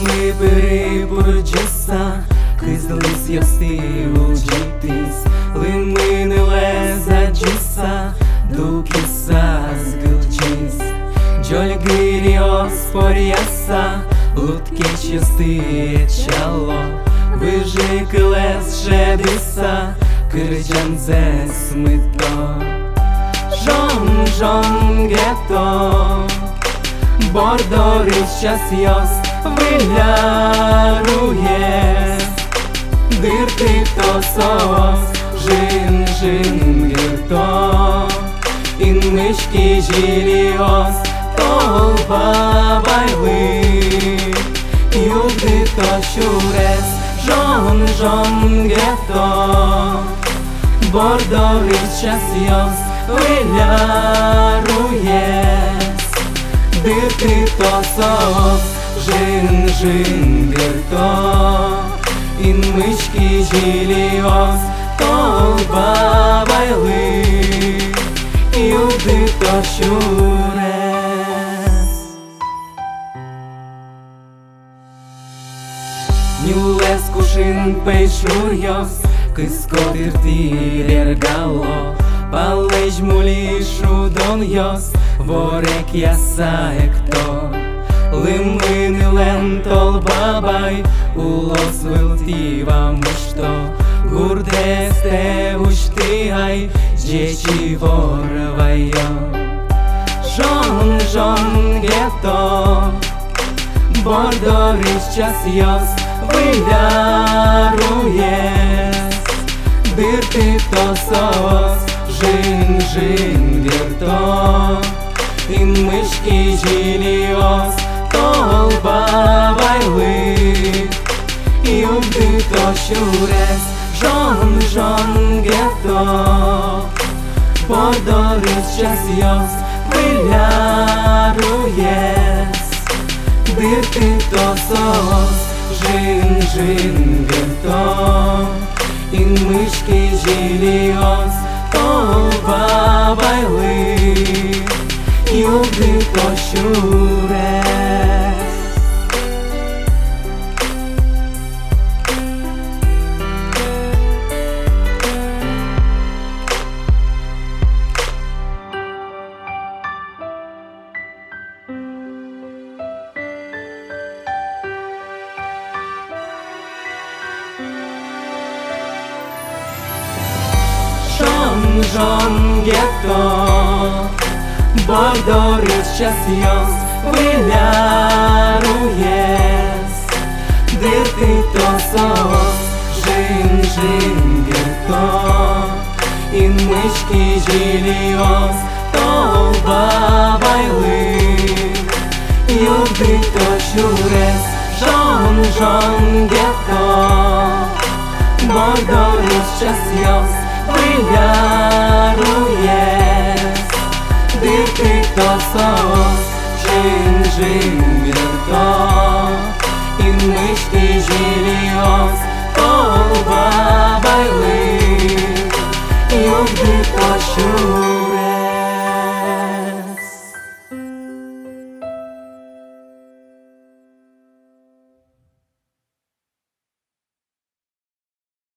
Limi peripurcasa kızılız yasti ucitis Limi nilezadjisa dukisas gılcis Jolgirios poriasa lutkeç yasti çalo Vyžikles šedisa kırcanzes mito Žon geto Bordoris jos viljarujes Dirtitos žin girto In miški žilijos tolba baili Jugdito šiures žon geto Bordoris jos viljarujes Dirtitos žin girto In miški žilijos tolba baili Jugdito šiures Niules kušin peišurjos Kıskot irtir galo Palej mulišu donjos Vorek yasa ekto Limini lentol babay Ulos viltiva mušto Gurdeste uštihaj Dječi vorvajo Žon geto Bordoris jos viljarujes Dirtitos žin girto In miški žilijos tolba baili Jugdito šiures žon geto Bordoris jos viljarujes Dirtitos žin girto In miški žilijos tolba baili Jugdito šiures Žon geto Bordoris jos viljarujes Dirtitos žin girto In miški žilijos tolba baili Jugdito šiures žon geto Bordoris jos viljarujes Dirtitos žin girto In miški žilijos tolba baili